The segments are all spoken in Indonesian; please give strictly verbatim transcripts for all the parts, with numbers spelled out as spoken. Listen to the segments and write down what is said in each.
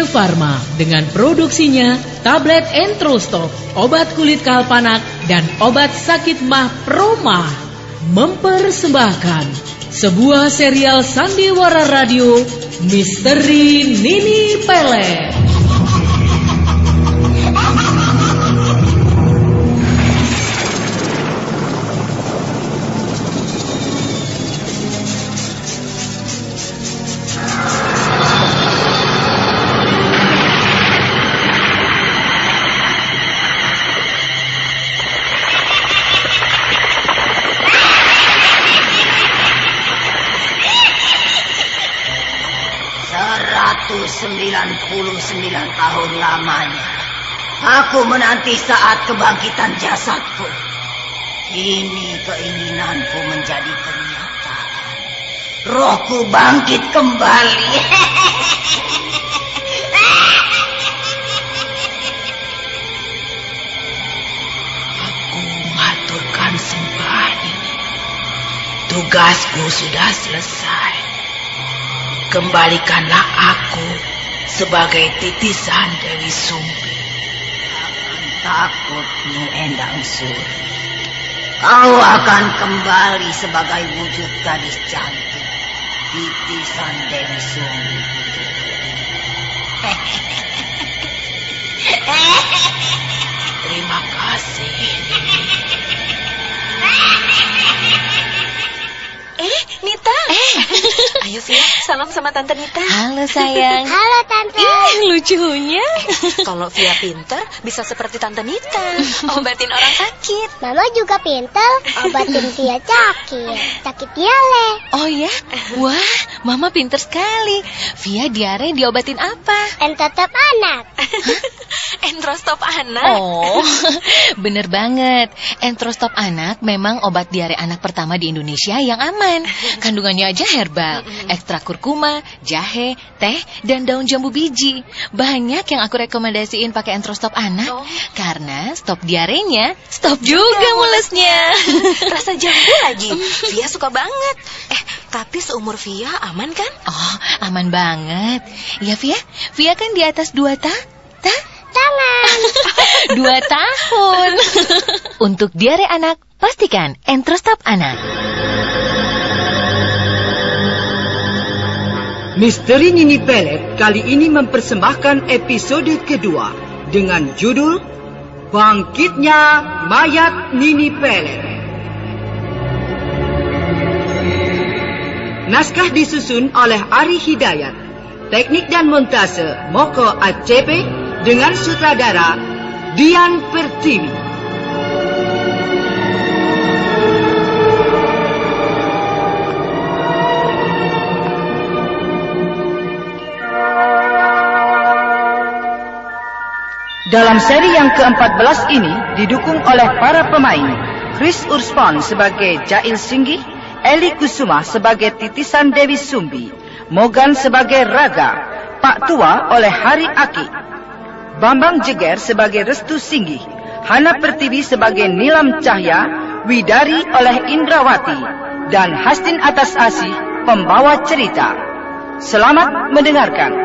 Bio Farma dengan produksinya tablet Entrostop, obat kulit kalpanak dan obat sakit mah Proma mempersembahkan sebuah serial sandiwara radio Misteri Nini Pelet. sembilan puluh sembilan tahun lamanya aku menanti saat kebangkitan jasadku. Kini keinginanku menjadi kenyataan. Rohku bangkit kembali. Aku mengaturkan sembah ini. Tugasku sudah selesai. Kembalikanlah aku sebagai titisan Dewi Sumbi. Jangan takut, Nyi Endang Suri. Kau akan kembali sebagai wujud gadis cantik, titisan Dewi Sumbi. Terima kasih. Eh, Nita. Eh, ayo sih, salam sama Tante Nita. Halo sayang. Halo Tante. Ih, lucunya. Kalau Via pinter, bisa seperti Tante Nita, obatin orang sakit. Mama juga pinter, obatin Via sakit. Sakit diare. Oh ya? Wah, Mama pinter sekali. Via diare diobatin apa? Entrostop anak. Entrostop anak? Oh, bener banget. Entrostop anak memang obat diare anak pertama di Indonesia yang aman. Kandungannya aja herbal, ekstra kurkuma, jahe, teh, dan daun jambu biji. Banyak yang aku rekomendasiin pakai Entrostop anak. Oh. Karena stop diarenya, stop juga mulesnya. Rasa jambu lagi. Via suka banget. Eh, tapi seumur Via aman kan? Oh, aman banget. Ya Via, Via kan di atas dua ta? Ta? Tangan. Dua tahun. Untuk diare anak, pastikan Entrostop anak. Misteri Nini Pelet kali ini mempersembahkan episode kedua dengan judul Bangkitnya Mayat Nini Pelet. Naskah disusun oleh Ari Hidayat, teknik dan montase Moko A C P dengan sutradara Dian Pertiwi. Dalam seri yang keempat belas ini didukung oleh para pemain Chris Urspon sebagai Jail Singgih, Eli Kusuma sebagai titisan Dewi Sumbi, Mogan sebagai Raga, Pak Tua oleh Hari Aki, Bambang Jeger sebagai Restu Singgih, Hana Pertiwi sebagai Nilam Cahya, Widari oleh Indrawati, dan Hastin Atas Asih pembawa cerita. Selamat mendengarkan.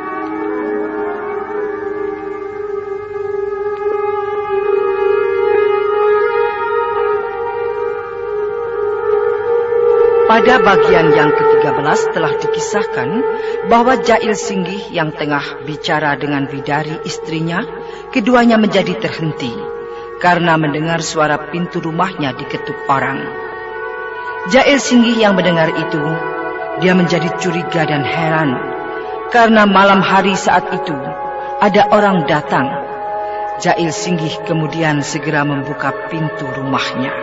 Pada bagian yang ketiga belas telah dikisahkan bahwa Jail Singgih yang tengah bicara dengan Widari istrinya, keduanya menjadi terhenti karena mendengar suara pintu rumahnya diketuk orang. Jail Singgih yang mendengar itu, dia menjadi curiga dan heran karena malam hari saat itu ada orang datang. Jail Singgih kemudian segera membuka pintu rumahnya.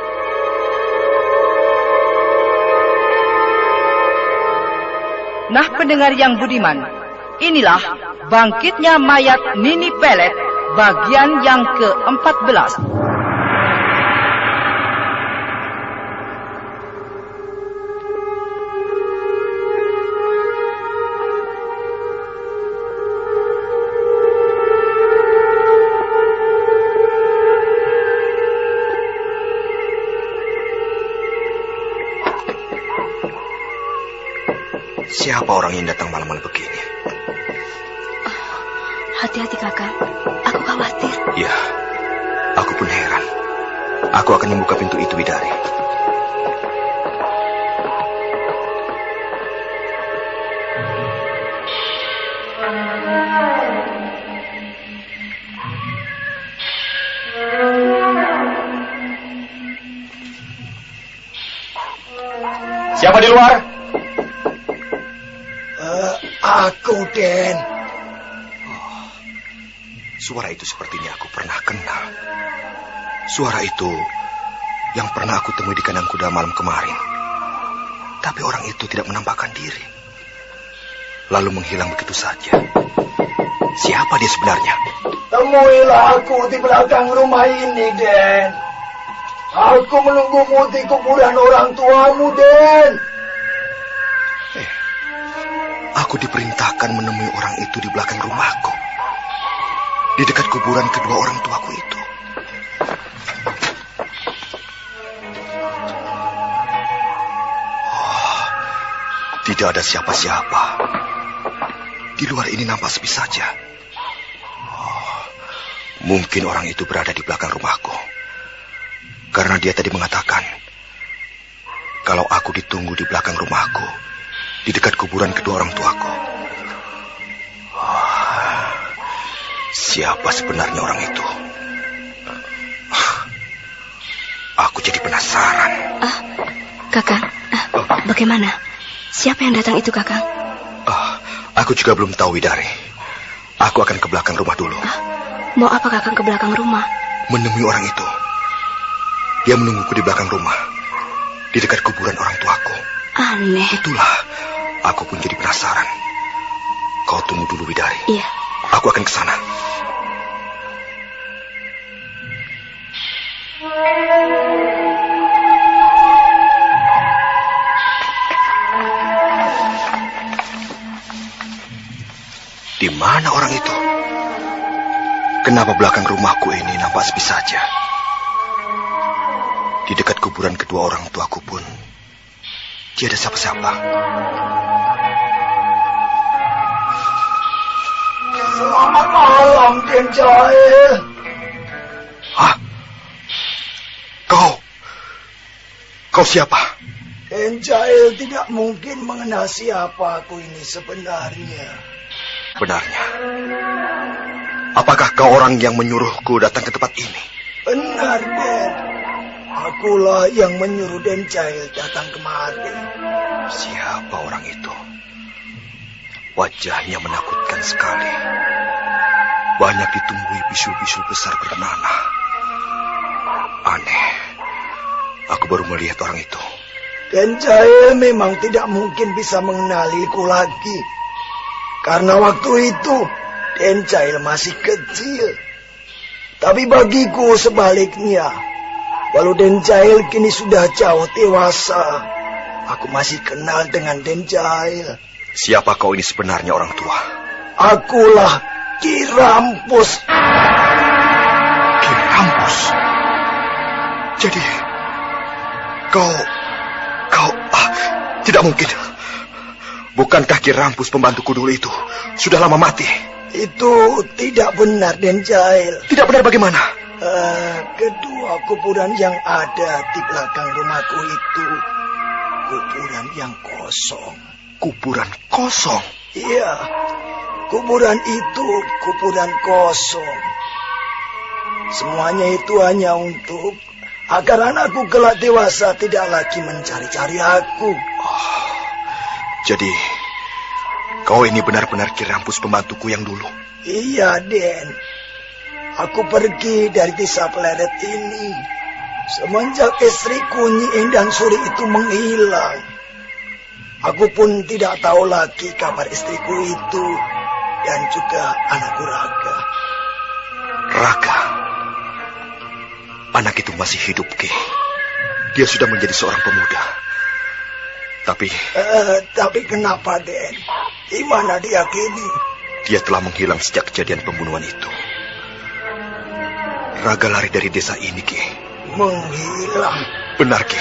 Nah pendengar yang budiman, inilah Bangkitnya Mayat Nini Pelet bagian yang keempat belas. Siapa orang yang datang malam-malam begini? Hati-hati Kakang, aku khawatir. Iya, aku pun heran. Aku akan membuka pintu itu, Widari. Siapa di luar? Uh, aku, Den. Oh, suara itu sepertinya aku pernah kenal. Suara itu yang pernah aku temui di kandang kuda malam kemarin. Tapi orang itu tidak menampakkan diri. Lalu menghilang begitu saja. Siapa dia sebenarnya? Temuilah aku di belakang rumah ini, Den. Aku menunggumu di kuburan orang tuamu, Den. Eh, aku diperintahkan menemui orang itu di belakang rumahku. Di dekat kuburan kedua orang tuaku itu. Oh, tidak ada siapa-siapa. Di luar ini nampak sepi saja. Oh, mungkin orang itu berada di belakang rumahku. Karena dia tadi mengatakan, kalau aku ditunggu di belakang rumahku, di dekat kuburan kedua orang tuaku. Oh, siapa sebenarnya orang itu? Aku jadi penasaran. Ah, Kakang, ah, oh. Bagaimana? Siapa yang datang itu, Kakang? Ah, aku juga belum tahu, Widari. Aku akan ke belakang rumah dulu. Ah, mau apa Kakang ke belakang rumah? Menemui orang itu. Dia menungguku di belakang rumah, di dekat kuburan orang tuaku. Aneh. Itulah, aku pun jadi penasaran. Kau tunggu dulu, Widari. Iya. Aku akan ke sana. Di mana orang itu? Kenapa belakang rumahku ini nampak sepi saja? Di dekat kuburan kedua orang tuaku pun tiada siapa-siapa. Selamat malam, Den Jail. Hah? Kau? Kau siapa? Den Jail tidak mungkin mengenal siapa aku ini sebenarnya. Benarnya? Apakah kau orang yang menyuruhku datang ke tempat ini? Benar, Den. Akulah yang menyuruh Den Jail datang kemari. Siapa orang itu? Wajahnya menakutkan sekali. Banyak ditumbuhi bisul-bisul besar bernanah. Aneh. Aku baru melihat orang itu. Den Jail memang tidak mungkin bisa mengenaliku lagi. Karena waktu itu Den Jail masih kecil. Tapi bagiku sebaliknya. Walau Den Jail kini sudah jauh dewasa, aku masih kenal dengan Den Jail. Siapa kau ini sebenarnya, orang tua? Akulah Ki Rampus. Ki Rampus? Jadi, kau... Kau... Ah, tidak mungkin. Bukankah Ki Rampus pembantuku dulu itu sudah lama mati? Itu tidak benar, Den Jail. Tidak benar bagaimana? Uh, kedua kuburan yang ada di belakang rumahku itu kuburan yang kosong. Kuburan kosong? Iya, kuburan itu kuburan kosong. Semuanya itu hanya untuk agar anakku kelak dewasa tidak lagi mencari-cari aku. Oh, jadi kau ini benar-benar Ki Rampus pembantuku yang dulu? Iya, Den. Aku pergi dari desa Pleret ini semenjak istriku Nyi Endang Suri itu menghilang. Aku pun tidak tahu lagi kabar istriku itu dan juga anakku Raga. Raga? Anak itu masih hidup, Ki. Dia sudah menjadi seorang pemuda. Tapi... Uh, tapi kenapa, Den? Di mana dia kini? Dia telah menghilang sejak kejadian pembunuhan itu. Raga lari dari desa ini, Ki. Menghilang? Benar, Ki.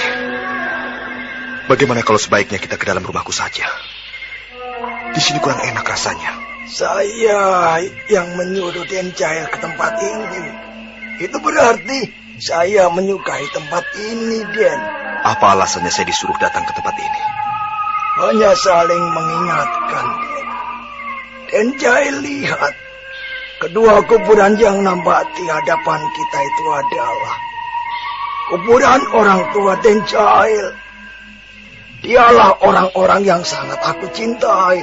Bagaimana kalau sebaiknya kita ke dalam rumahku saja? Di sini kurang enak rasanya. Saya yang menyuruh Den Jail ke tempat ini. Itu berarti saya menyukai tempat ini, Den. Apa alasannya saya disuruh datang ke tempat ini? Hanya saling mengingatkan, Den. Den Jail lihat, kedua kuburan yang nampak di hadapan kita itu adalah kuburan orang tua Den Jail. Dialah orang-orang yang sangat aku cintai.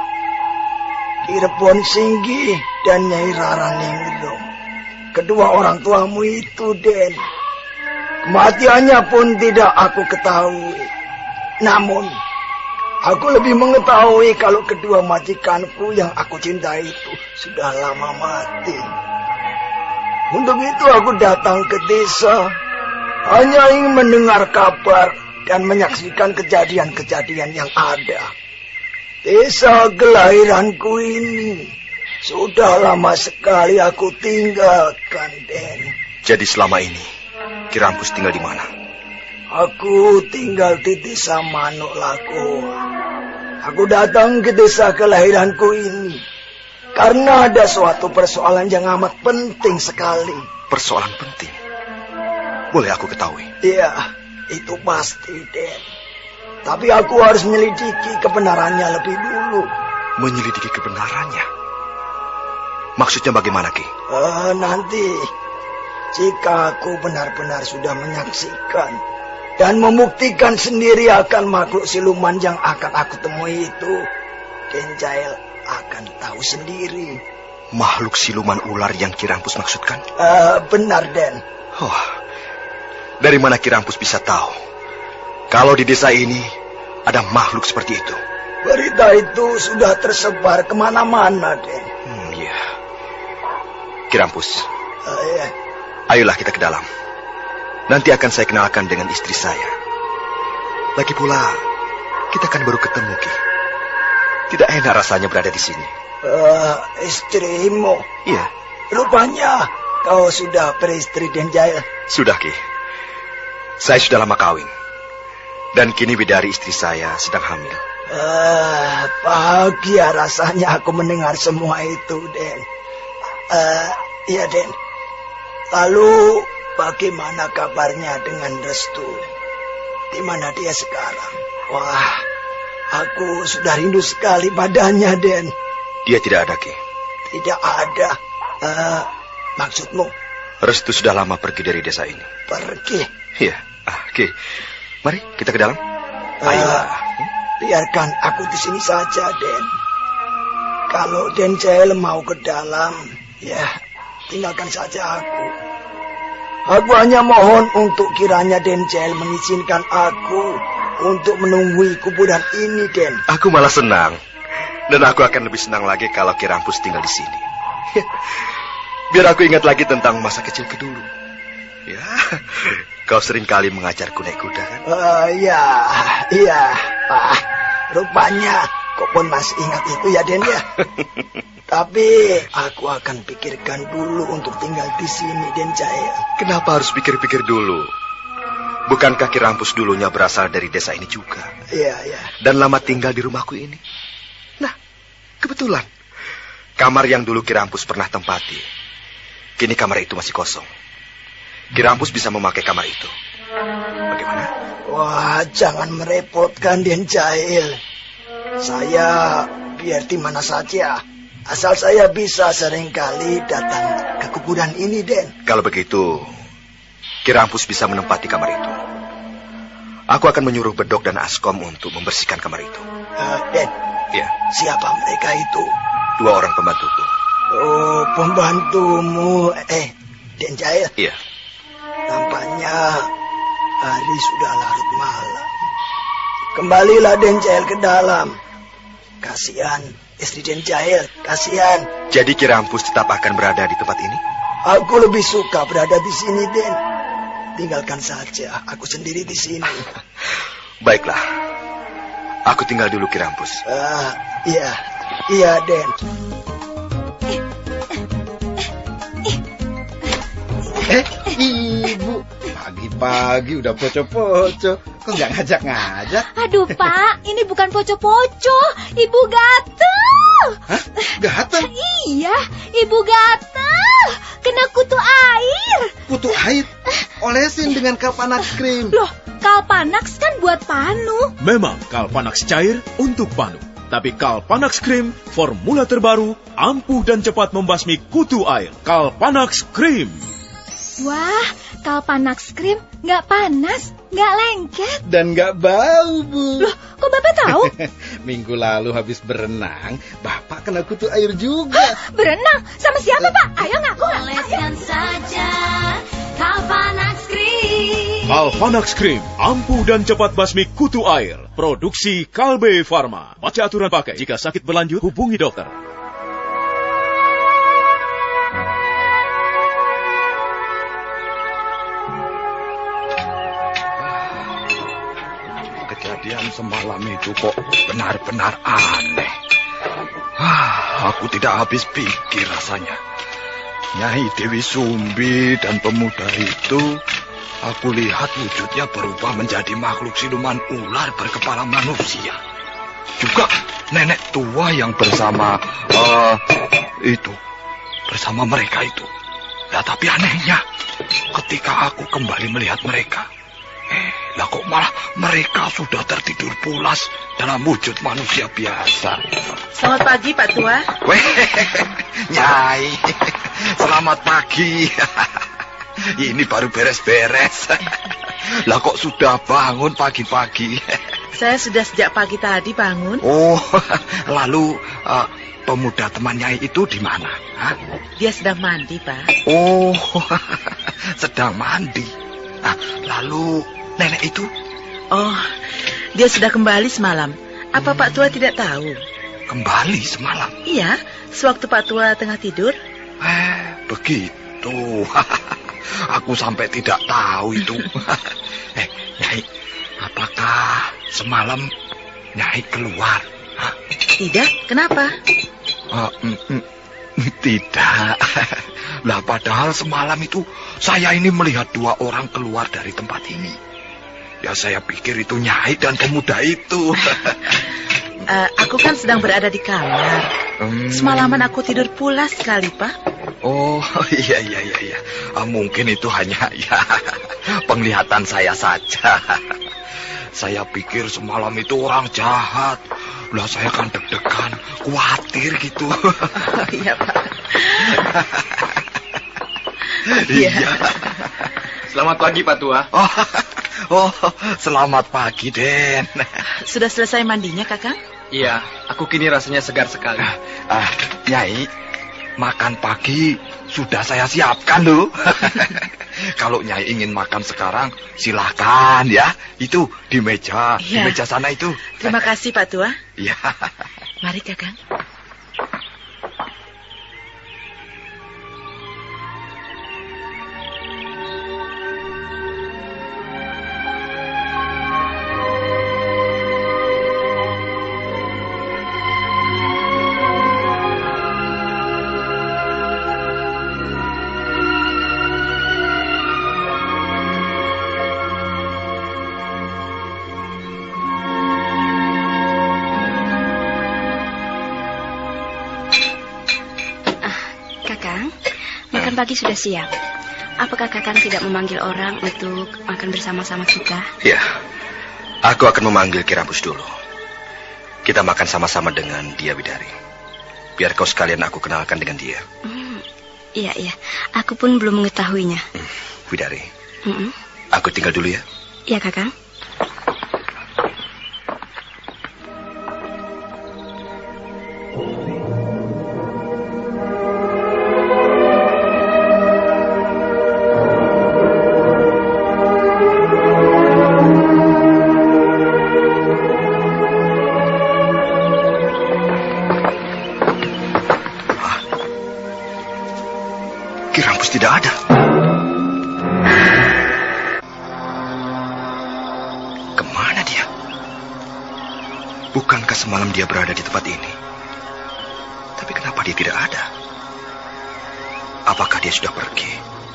Irebon Singgi dan Nyai Rara Ningrum. Kedua orang tuamu itu, Den. Kematiannya pun tidak aku ketahui. Namun, aku lebih mengetahui kalau kedua majikanku yang aku cintai itu sudah lama mati. Untuk itu aku datang ke desa, hanya ingin mendengar kabar dan menyaksikan kejadian-kejadian yang ada. Desa kelahiranku ini sudah lama sekali aku tinggalkan, Den. Jadi selama ini, Ki Rampus tinggal di mana? Aku tinggal di desa Manuk Lagoa. Aku datang ke desa kelahiranku ini karena ada suatu persoalan yang amat penting sekali. Persoalan penting? Boleh aku ketahui? Iya, itu pasti, Den. Tapi aku harus menyelidiki kebenarannya lebih dulu. Menyelidiki kebenarannya? Maksudnya bagaimana, Ki? Uh, nanti, jika aku benar-benar sudah menyaksikan dan membuktikan sendiri akan makhluk siluman yang akan aku temui itu, Den Jail akan tahu sendiri. Makhluk siluman ular yang Ki Rampus maksudkan? Uh, benar, Den. Oh, dari mana Ki Rampus bisa tahu kalau di desa ini ada makhluk seperti itu? Berita itu sudah tersebar kemana-mana, Den. Hmm, iya. Ki Rampus, uh, iya. Ayolah kita ke dalam. Nanti akan saya kenalkan dengan istri saya. Lagi pula, kita kan baru ketemu, Ki. Tidak enak rasanya berada di sini. Uh, istrimu? Iya. Rupanya kau sudah beristri, Den Jail. Sudah, Ki. Saya sudah lama kawin. Dan kini bidari istri saya sedang hamil. Uh, bahagia rasanya aku mendengar semua itu, Den. Uh, iya, Den. Lalu bagaimana kabarnya dengan Restu? Di mana dia sekarang? Wah, aku sudah rindu sekali padanya, Den. Dia tidak ada, Ki. Tidak ada. Uh, maksudmu? Restu sudah lama pergi dari desa ini. Pergi? Iya. Ah, Ki. Mari kita ke dalam. Uh, Ayolah. Biarkan aku di sini saja, Den. Kalau Den Jail mau ke dalam, ya tinggalkan saja aku. Aku hanya mohon untuk kiranya Den Jail mengizinkan aku untuk menunggui kuburan ini, Den. Aku malah senang. Dan aku akan lebih senang lagi kalau Ki Rampus tinggal di sini. Biar aku ingat lagi tentang masa kecilku dulu. Ya, kau sering kali mengajarku naik kuda, kan? Uh, iya, iya. Ah, rupanya kau pun masih ingat itu ya, Den, ya. Tapi aku akan pikirkan dulu untuk tinggal di sini, Den Jail. Kenapa harus pikir-pikir dulu? Bukankah Ki Rampus dulunya berasal dari desa ini juga? Iya, iya. Dan lama tinggal di rumahku ini. Nah, kebetulan kamar yang dulu Ki Rampus pernah tempati, kini kamar itu masih kosong. Ki Rampus bisa memakai kamar itu. Bagaimana? Wah, jangan merepotkan, Den Jail. Saya biar di mana saja, asal saya bisa seringkali datang ke kuburan ini, Den. Kalau begitu, Ki Rampus bisa menempati kamar itu. Aku akan menyuruh Bedok dan Askom untuk membersihkan kamar itu. Uh, Den, ya. Siapa mereka itu? Dua orang pembantuku. Oh, pembantumu. Eh, Den Jail. Iya. Nampaknya hari sudah larut malam. Kembalilah Den Jail ke dalam. Kasihan istri Den Jail, kasihan. Jadi Ki Rampus tetap akan berada di tempat ini? Aku lebih suka berada di sini, Den. Tinggalkan saja aku sendiri di sini. Baiklah. Aku tinggal dulu, Ki Rampus. Ah, iya. Iya, Den. Eh, Ibu, pagi-pagi udah poco-poco. Kok nggak ngajak-ngajak? Aduh, Pak, ini bukan poco-poco. Ibu gatel. Hah? Gatal? Iya, Ibu gatal. Kena kutu air. Kutu air? Olesin dengan Kalpanax Cream. Loh, Kalpanax kan buat panu. Memang Kalpanax cair untuk panu. Tapi Kalpanax Cream, formula terbaru, ampuh dan cepat membasmi kutu air. Kalpanax Cream. Wah, Kalpanax Cream nggak panas, nggak lengket. Dan nggak bau, Bu. Loh, kok Bapak tahu? Minggu lalu habis berenang, Bapak kena kutu air juga. Hah, berenang? Sama siapa, Pak? Ayo ngaku. Oleskan saja Kalpanax Cream. Kalpanax Cream, ampuh dan cepat basmi kutu air. Produksi Kalbe Farma. Baca aturan pakai. Jika sakit berlanjut, hubungi dokter. Kejadian semalam itu kok benar-benar aneh. Ah, aku tidak habis pikir rasanya. Nyai Dewi Sumbi dan pemuda itu, aku lihat wujudnya berubah menjadi makhluk siluman ular berkepala manusia. Juga nenek tua yang bersama uh, itu, bersama mereka itu. Ya, tapi anehnya, ketika aku kembali melihat mereka, eh, lah kok malah mereka sudah tertidur pulas dalam wujud manusia biasa. Selamat pagi, Pak Tua. Weh, Nyai, selamat pagi. Ini baru beres-beres. Lah kok sudah bangun pagi-pagi? Saya sudah sejak pagi tadi bangun. Oh, lalu uh, pemuda teman Nyai itu di mana? Hah? Dia sedang mandi, Pak. Oh, sedang mandi. Nah, lalu nenek itu? Oh, dia sudah kembali semalam. Apa hmm. Pak Tua tidak tahu? Kembali semalam? Iya, sewaktu Pak Tua tengah tidur. Eh, begitu. Aku sampai tidak tahu itu. Eh, Nyai, apakah semalam Nyai keluar? Hah? Tidak, kenapa? Uh, mm, mm, tidak. Lah padahal semalam itu saya ini melihat dua orang keluar dari tempat ini. Ya saya pikir itu Nyai dan pemuda itu. uh, aku kan sedang berada di kamar. Hmm. Semalaman aku tidur pulas sekali, Pak. Oh, iya, iya, iya, iya. Uh, mungkin itu hanya ya penglihatan saya saja. Saya pikir semalam itu orang jahat. Lah saya kan deg-degan, khawatir gitu. Oh, iya, Pak. Iya. Selamat pagi, Pak Tua. Oh, oh, selamat pagi, Den. Sudah selesai mandinya, Kakang? Iya, aku kini rasanya segar sekali. Ah, Nyai, makan pagi sudah saya siapkan loh. Kalau Nyai ingin makan sekarang, silakan ya. Itu di meja, ya. Di meja sana itu. Terima kasih, Pak Tua. Iya. Mari, Kakang. Pagi sudah siap. Apakah Kakang tidak memanggil orang untuk makan bersama-sama kita? Ya, aku akan memanggil Ki Rambus dulu. Kita makan sama-sama dengan dia, Widari. Biar kau sekalian aku kenalkan dengan dia. Hmm, iya, iya. Aku pun belum mengetahuinya. Hmm, Widari, hmm. aku tinggal dulu ya. Iya, Kakang. Tidak ada. Kemana dia? Bukankah semalam dia berada di tempat ini? Tapi kenapa dia tidak ada? Apakah dia sudah pergi?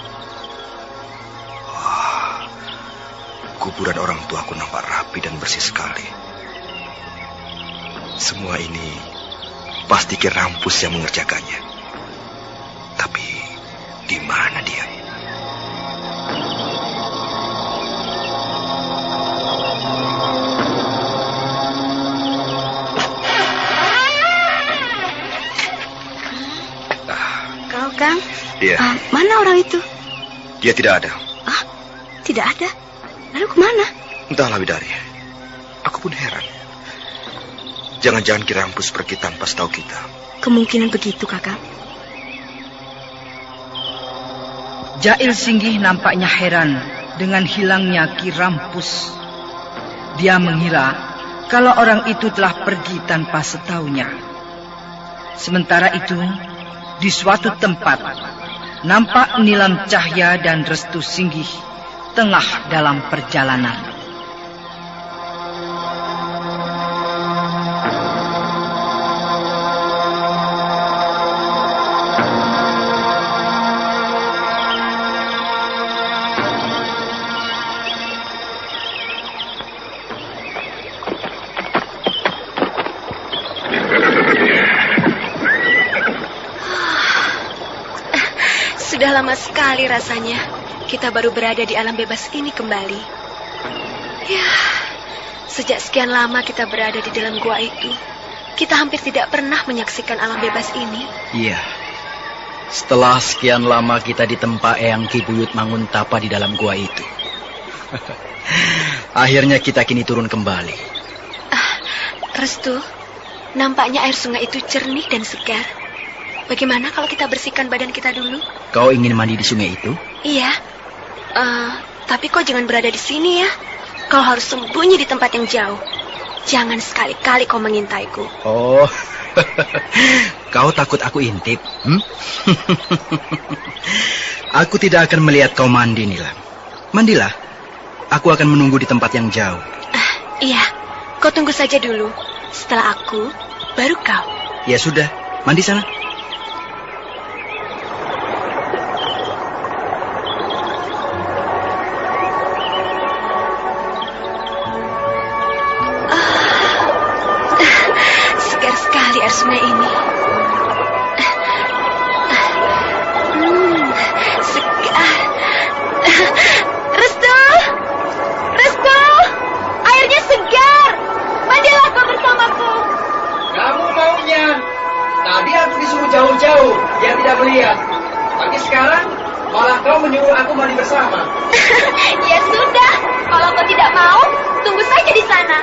Wah, kuburan orang tuaku nampak rapi dan bersih sekali. Semua ini pasti Ki Rampus yang mengerjakannya. Tapi di mana dia? Kau, Kang? Iya. Uh, mana orang itu? Dia tidak ada. Ah, tidak ada. Lalu kemana? Entahlah, Bidari. Aku pun heran. Jangan-jangan Ki Rampus pergi tanpa setahu kita. Kemungkinan begitu, Kakak. Jail Singgih nampaknya heran dengan hilangnya Ki Rampus. Dia mengira kalau orang itu telah pergi tanpa setahunya. Sementara itu, di suatu tempat, nampak Nilam Cahya dan Restu Singgih tengah dalam perjalanan. Sudah lama sekali rasanya kita baru berada di alam bebas ini kembali. Ya, sejak sekian lama kita berada di dalam gua itu, kita hampir tidak pernah menyaksikan alam bebas ini. Iya. Setelah sekian lama kita ditempa Eyang Ki Buyut Manguntapa di dalam gua itu. Akhirnya kita kini turun kembali. Ah, Restu, nampaknya air sungai itu jernih dan segar. Bagaimana kalau kita bersihkan badan kita dulu? Kau ingin mandi di sungai itu? Iya. Uh, tapi kau jangan berada di sini ya. Kau harus sembunyi di tempat yang jauh. Jangan sekali-kali kau mengintaiku. Oh, kau takut aku intip? Hmm? Aku tidak akan melihat kau mandi, Nilam. Mandilah. Aku akan menunggu di tempat yang jauh. Uh, iya, kau tunggu saja dulu. Setelah aku, baru kau. Ya sudah, mandi sana. Air sungai ini. Hmm, segar. Restu! Restu! Airnya segar. Mandilah kau bersamaku. Kamu maunya. Tadi aku disuruh jauh-jauh, dia tidak melihat. Tapi sekarang malah kau menyuruh aku mandi bersama. Ya sudah, kalau kau tidak mau, tunggu saja di sana.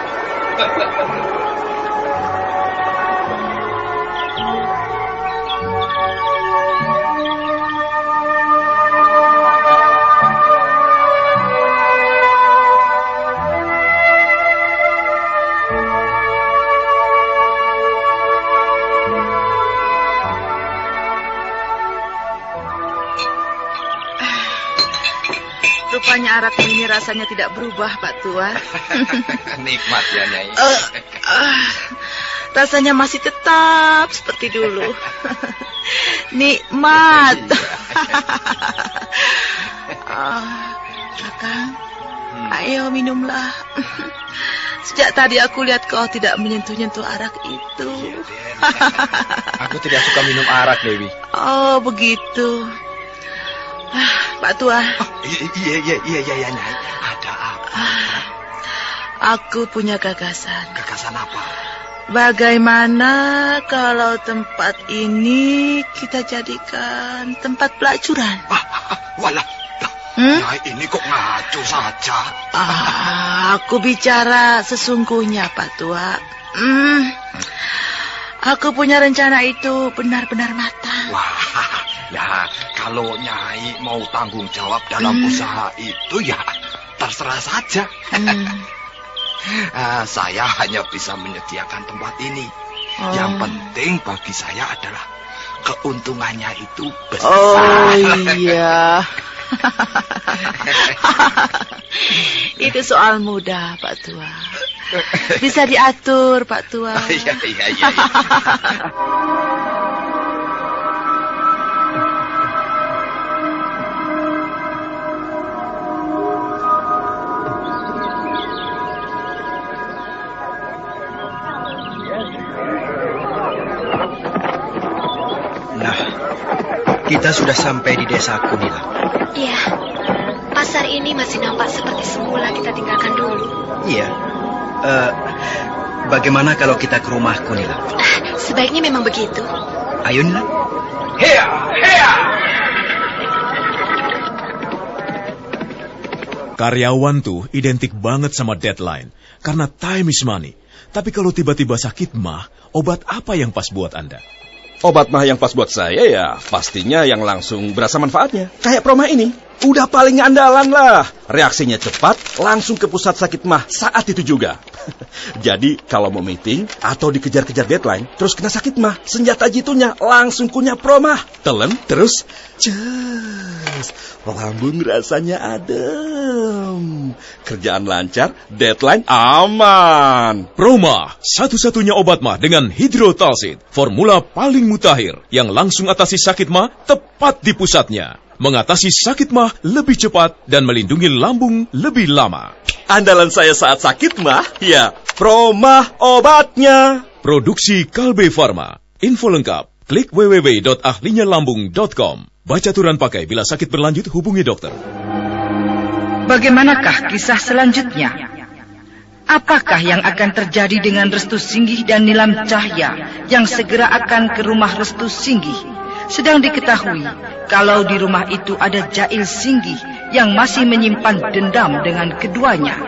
Rupanya arak ini rasanya tidak berubah, Pak Tua. Nikmat ya, Nyai. Uh, uh, rasanya masih tetap seperti dulu. Nikmat. uh, Kakang, hmm. ayo minumlah. Sejak tadi aku lihat kau tidak menyentuh-nyentuh arak itu. Aku tidak suka minum arak, Dewi. Oh, begitu. Pak Tua. Oh, iya, iya, iya, iya, iya, Nyai. Ada apa? Ah, aku punya gagasan. Gagasan apa? Bagaimana kalau tempat ini kita jadikan tempat pelacuran? Ah, walah, hmm? Nyai ini kok ngaco saja? Ah, aku bicara sesungguhnya, Pak Tua. Hmm, aku punya rencana itu benar-benar matang. Wah. Ya, kalau Nyai mau tanggung jawab dalam hmm. usaha itu ya terserah saja. Hmm. uh, saya hanya bisa menyediakan tempat ini. Oh. Yang penting bagi saya adalah keuntungannya itu besar. Oh iya. Itu soal mudah, Pak Tua. Bisa diatur, Pak Tua. Iya, iya, iya. Kita sudah sampai di desaku, Nila. Iya, pasar ini masih nampak seperti semula kita tinggalkan dulu. Iya. Uh, bagaimana kalau kita ke rumahku, Nila? Sebaiknya memang begitu. Ayo, Nila. Hea, hea! Karyawan tuh identik banget sama deadline, karena time is money. Tapi kalau tiba-tiba sakit mah, obat apa yang pas buat Anda? Obat mah yang pas buat saya ya pastinya yang langsung berasa manfaatnya. Kayak Proma ini, udah paling andalan lah. Reaksinya cepat, langsung ke pusat sakit mah saat itu juga. Jadi kalau mau meeting atau dikejar-kejar deadline, terus kena sakit mah, senjata jitunya langsung punya Proma. Telen, terus ces, lambung rasanya adem. Kerjaan lancar, deadline aman. Proma, satu-satunya obat mah dengan hidrotalsid, formula paling mutakhir yang langsung atasi sakit mah tepat di pusatnya. Mengatasi sakit mah lebih cepat dan melindungi lambung lebih lama. Andalan saya saat sakit mah, ya Proma obatnya. Produksi Kalbe Farma. Info lengkap, klik w w w dot ahlinya lambung dot com. Baca aturan pakai, bila sakit berlanjut hubungi dokter. Bagaimanakah kisah selanjutnya? Apakah yang akan terjadi dengan Restu Singgih dan Nilam Cahya yang segera akan ke rumah Restu Singgih? Sedang diketahui kalau di rumah itu ada Jail Singgih yang masih menyimpan dendam dengan keduanya.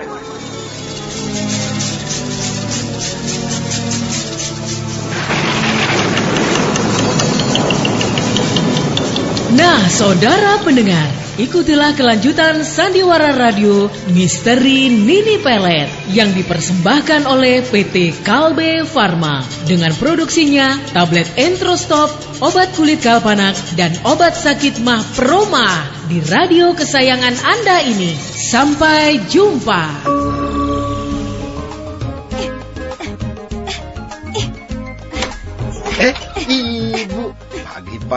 Nah, saudara pendengar, ikutilah kelanjutan Sandiwara Radio Misteri Nini Pelet yang dipersembahkan oleh P T Kalbe Farma dengan produksinya tablet Entrostop, obat kulit kalpanak, dan obat sakit mah Proma di radio kesayangan Anda ini. Sampai jumpa.